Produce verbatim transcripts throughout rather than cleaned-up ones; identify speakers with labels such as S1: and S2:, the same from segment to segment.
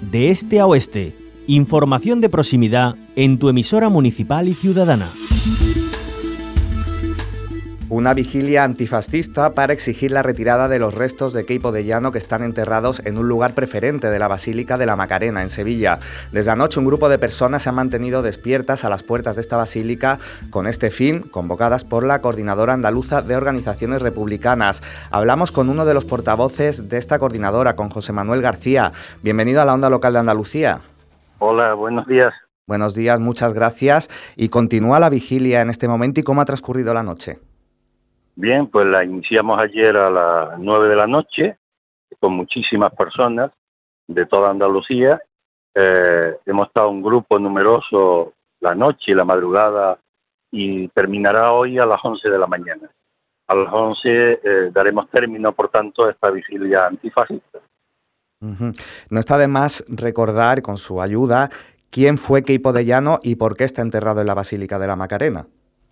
S1: de este a oeste. Información de proximidad en tu emisora municipal y ciudadana.
S2: Una vigilia antifascista para exigir la retirada de los restos de Queipo de Llano que están enterrados en un lugar preferente de la Basílica de la Macarena, en Sevilla. Desde anoche un grupo de personas se han mantenido despiertas a las puertas de esta basílica con este fin, convocadas por la Coordinadora Andaluza de Organizaciones Republicanas. Hablamos con uno de los portavoces de esta coordinadora, con José Manuel García. Bienvenido a la Onda Local de Andalucía.
S3: Hola, buenos días.
S2: Buenos días, muchas gracias. Y continúa la vigilia en este momento. ¿Y cómo ha transcurrido la noche?
S3: Bien, pues la iniciamos ayer a las nueve de la noche con muchísimas personas de toda Andalucía. Eh, hemos estado un grupo numeroso la noche y la madrugada y terminará hoy a las once de la mañana. A las once eh, daremos término, por tanto, a esta vigilia antifascista.
S2: Uh-huh. No está de más recordar, con su ayuda, quién fue Queipo de Llano y por qué está enterrado en la Basílica de la Macarena.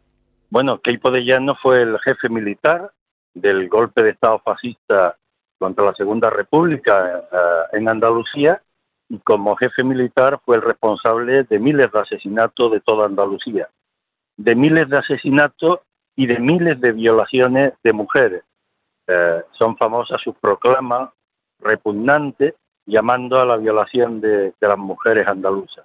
S3: Bueno, Queipo de Llano fue el jefe militar del golpe de Estado fascista contra la Segunda República eh, en Andalucía, y como jefe militar fue el responsable de miles de asesinatos de toda Andalucía, de miles de asesinatos y de miles de violaciones de mujeres. Eh, son famosas sus proclamas repugnantes llamando a la violación de, de las mujeres andaluzas.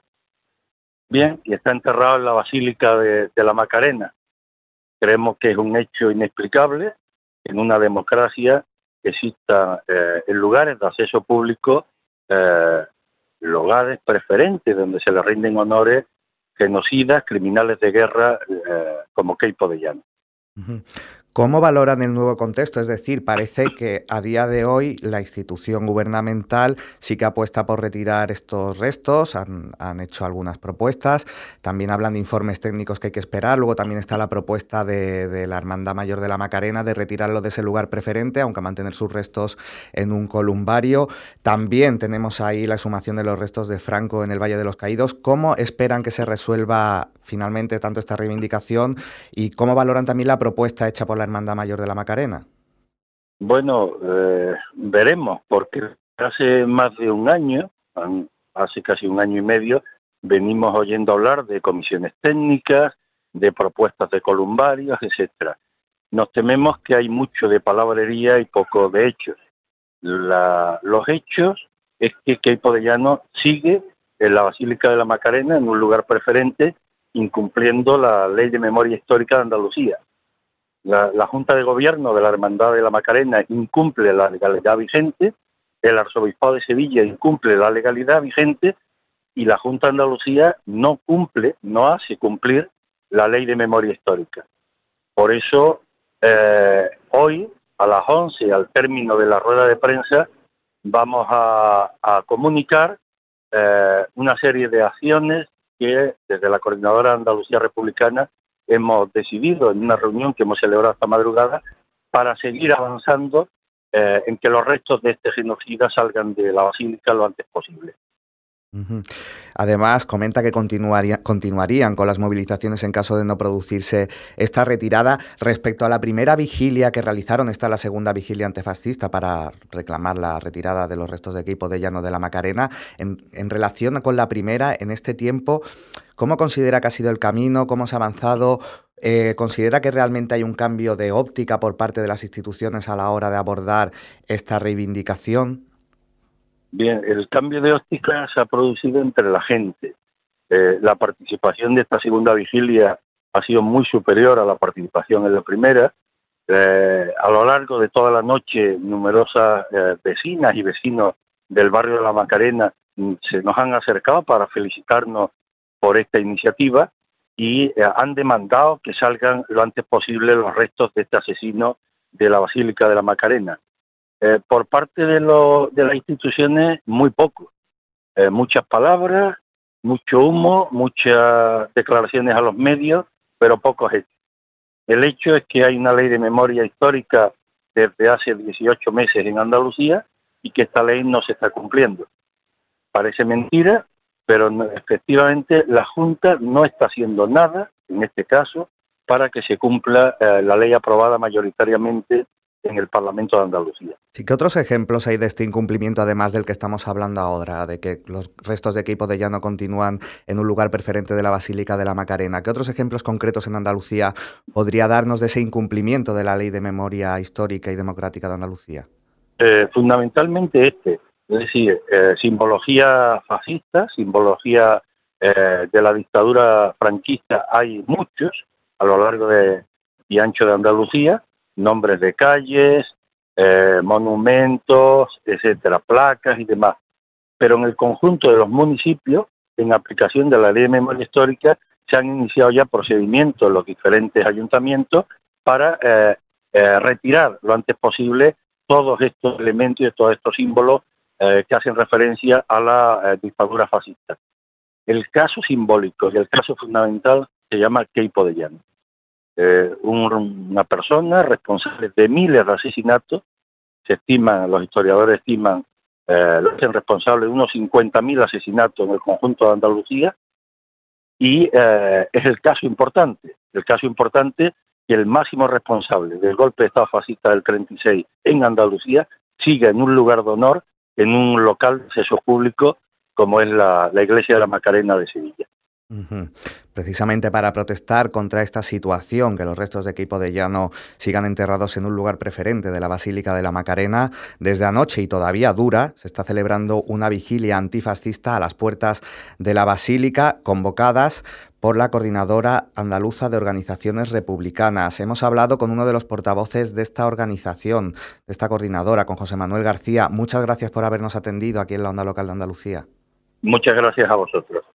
S3: Bien, y está enterrado en la Basílica de, de la Macarena. Creemos que es un hecho inexplicable en una democracia que existan eh, en lugares de acceso público eh, lugares preferentes donde se le rinden honores genocidas, criminales de guerra eh, como Queipo de Llano.
S2: Uh-huh. ¿Cómo valoran el nuevo contexto? Es decir, parece que a día de hoy la institución gubernamental sí que apuesta por retirar estos restos, han, han hecho algunas propuestas, también hablan de informes técnicos que hay que esperar, luego también está la propuesta de, de la Hermandad Mayor de la Macarena de retirarlo de ese lugar preferente, aunque mantener sus restos en un columbario. También tenemos ahí la exhumación de los restos de Franco en el Valle de los Caídos. ¿Cómo esperan que se resuelva finalmente tanto esta reivindicación y cómo valoran también la propuesta hecha por la Hermandad Mayor de la Macarena?
S3: Bueno, eh, veremos, porque hace más de un año, hace casi un año y medio, venimos oyendo hablar de comisiones técnicas, de propuestas de columbarios, etcétera. Nos tememos que hay mucho de palabrería y poco de hechos. La, los hechos es que Queipo de Llano sigue en la Basílica de la Macarena, en un lugar preferente, incumpliendo la Ley de Memoria Histórica de Andalucía. La, la Junta de Gobierno de la Hermandad de la Macarena incumple la legalidad vigente, el Arzobispado de Sevilla incumple la legalidad vigente y la Junta de Andalucía no cumple, no hace cumplir la Ley de Memoria Histórica. Por eso, eh, hoy, a las once, al término de la rueda de prensa, vamos a, a comunicar eh, una serie de acciones que desde la Coordinadora Andalucía Republicana hemos decidido en una reunión que hemos celebrado esta madrugada para seguir avanzando eh, en que los restos de este genocida salgan de la Basílica lo antes posible.
S2: Uh-huh. Además, comenta que continuaría, continuarían con las movilizaciones en caso de no producirse esta retirada. Respecto a la primera vigilia que realizaron, esta es la segunda vigilia antifascista para reclamar la retirada de los restos de Queipo de Llano de la Macarena. En, en relación con la primera, en este tiempo, ¿cómo considera que ha sido el camino? ¿Cómo se ha avanzado? Eh, ¿Considera que realmente hay un cambio de óptica por parte de las instituciones a la hora de abordar esta reivindicación?
S3: Bien, el cambio de óptica se ha producido entre la gente. Eh, la participación de esta segunda vigilia ha sido muy superior a la participación en la primera. Eh, a lo largo de toda la noche, numerosas eh, vecinas y vecinos del barrio de la Macarena mm, se nos han acercado para felicitarnos por esta iniciativa y eh, han demandado que salgan lo antes posible los restos de este asesino de la Basílica de la Macarena. Eh, por parte de, lo, de las instituciones, muy poco. Eh, muchas palabras, mucho humo, muchas declaraciones a los medios, pero pocos hechos. El hecho es que hay una ley de memoria histórica desde hace dieciocho meses en Andalucía y que esta ley no se está cumpliendo. Parece mentira, pero no, efectivamente la Junta no está haciendo nada, en este caso, para que se cumpla eh, la ley aprobada mayoritariamente en el Parlamento de Andalucía.
S2: Sí, ¿qué otros ejemplos hay de este incumplimiento, además del que estamos hablando ahora, de que los restos de Queipo de Llano continúan en un lugar preferente de la Basílica de la Macarena? ¿Qué otros ejemplos concretos en Andalucía podría darnos de ese incumplimiento de la Ley de Memoria Histórica y Democrática de Andalucía?
S3: Eh, fundamentalmente este, es decir, eh, simbología fascista, simbología eh, de la dictadura franquista, hay muchos a lo largo de, y ancho de Andalucía, nombres de calles, eh, monumentos, etcétera, placas y demás. Pero en el conjunto de los municipios, en aplicación de la Ley de Memoria Histórica, se han iniciado ya procedimientos en los diferentes ayuntamientos para eh, eh, retirar lo antes posible todos estos elementos y todos estos símbolos eh, que hacen referencia a la eh, dictadura fascista. El caso simbólico y el caso fundamental se llama Queipo de Llano. Eh, un, una persona responsable de miles de asesinatos, se estiman, los historiadores estiman, eh, lo hacen responsable de unos cincuenta mil asesinatos en el conjunto de Andalucía, y eh, es el caso importante, el caso importante que el máximo responsable del golpe de Estado fascista del treinta y seis en Andalucía siga en un lugar de honor, en un local de acceso público como es la, la Iglesia de la Macarena de Sevilla.
S2: Uh-huh. Precisamente para protestar contra esta situación, que los restos de Queipo de Llano sigan enterrados en un lugar preferente de la Basílica de la Macarena, desde anoche y todavía dura, se está celebrando una vigilia antifascista a las puertas de la Basílica, convocadas por la Coordinadora Andaluza de Organizaciones Republicanas. Hemos hablado con uno de los portavoces de esta organización, de esta coordinadora, con José Manuel García. Muchas gracias por habernos atendido aquí en la Onda Local de Andalucía.
S3: Muchas gracias a vosotros.